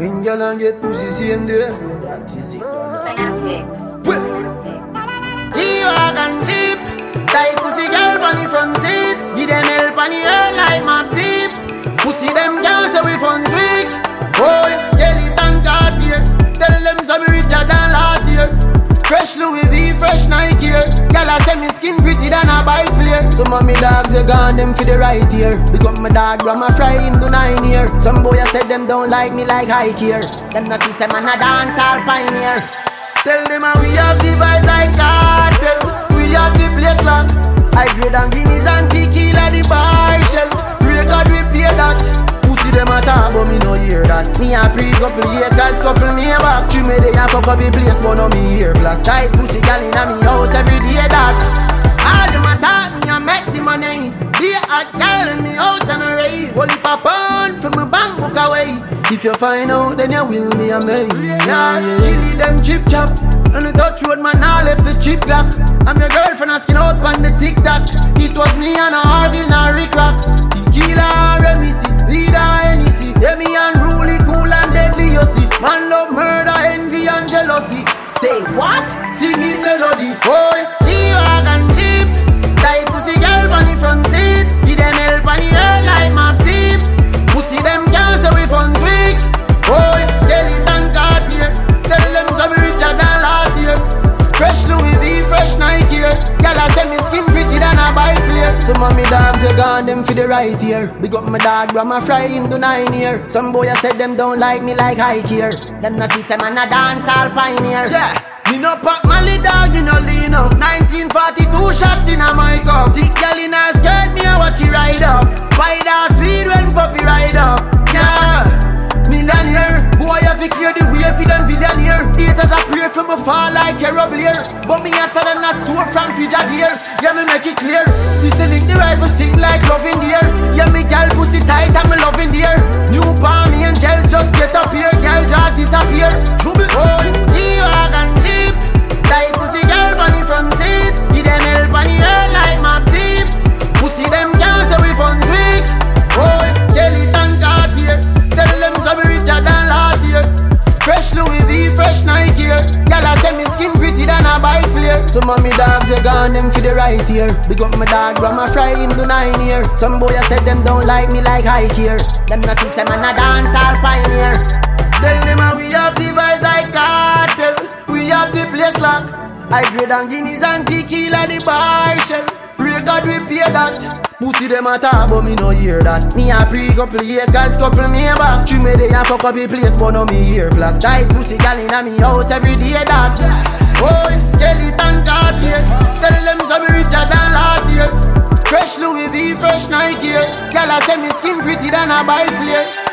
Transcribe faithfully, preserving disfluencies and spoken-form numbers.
When y'all and get pussy same day. That is it. Fanatics. G-Wagon Jeep. Tight pussy girl on the front seat. Give them help on the air like map deep. Pussy them girls say we fun sweet. Boy, skeleton Cartier. Tell them some richer than last year. Fresh Louis V, fresh Nike here. Girl I say me skin pretty than a bike flare. Some of me dogs they gone them for the right ear. Pick up my dog grandma fry him to nine year. Some boy I said them don't like me like high here. Them not see some man a dance all pioneer. Tell them how we have the vibes like cartel. We have the place locked. I grade and Guinness and tequila the bar shell. Pray God we pay that. Pussy them a talk but me no hear that. Me a pre-couple acres, couple me a back. She me dey a fuck up the place but no me hear black. Tight pussy gal inna me house every day that. All them a talk me a make the money. Be a gal in me out on a rave. Only for pound from my bank book away. If you find out then you will be a man. Yeah, yeah. Them chip chop. On the Dutch road man I left the chip clock. I'm your girlfriend asking out on the TikTok. It was me and a Harville and Rick Rock. Tequila and Remisi, Vida and Hennessy. Yeah, me unruly, cool and deadly, you see. Man love murder, envy and jealousy. Say what? Singing melody. Boy, G-Wagon Jeep. Tight pussy girl on the front seat. Give them help on the air like map deep. Pussy them girls say we fun sweet. Boy, skeleton Cartier. Tell them some richer than last year. Fresh Louis V, fresh Nike here. Girl I say me skin pretty than a bike flare. Some of me dogs they gone them for the right ear. Big up my dog grandma fry him to nine year. Some boy I said them don't like me like high here. Them not see some man a dance all pioneer. Yeah, me no pop Mali dog, me no lean up. nineteen forty-two shots in a my cup. Thick girl in her skirt, me a watch it ride up. Spider speed when puppy ride up. Yeah, millionaire. Boy, I fi clear the way for them billionaire. Haters a pray from a fall like a Blair. But me hotter than a store from Fijadier. Yeah, me make it clear. This the link the rifle sting like love in the air. Yeah, me gal pussy tight and me love in the air. New palm angels just get up here. Gal just disappear. Oh, G-Wagon Jeep. Tight pussy gal on the front seat. Give them help on the air like map deep. Pussy them girls say we fun sweet. Oh, skeleton Cartier. Tell them some richer than last year. Fresh Louis V, fresh Nike here. Y'all a say me skin pretty than a bike flare. Some of me dogs they gone them for the right ear. Big up my dog grandma fry him to nine year. Some boy I said them don't like me like high here. Them not see some man a dance all pioneer. Tell them how we have the vibes like cartel. We have the place locked. I grade and Guinness and tequila the bar shell. Pray God we pay that. Pussy them a talk but me no hear that. Me a pre-couple acres, couple me a back. She me dey a fuck up the place but no me hear black. Tight pussy gal inna me house every day that. Boy, skeleton Cartier. Tell them some richer than last year. Fresh Louis V, fresh Nike here. Gal a say me skin pretty than a bike flare.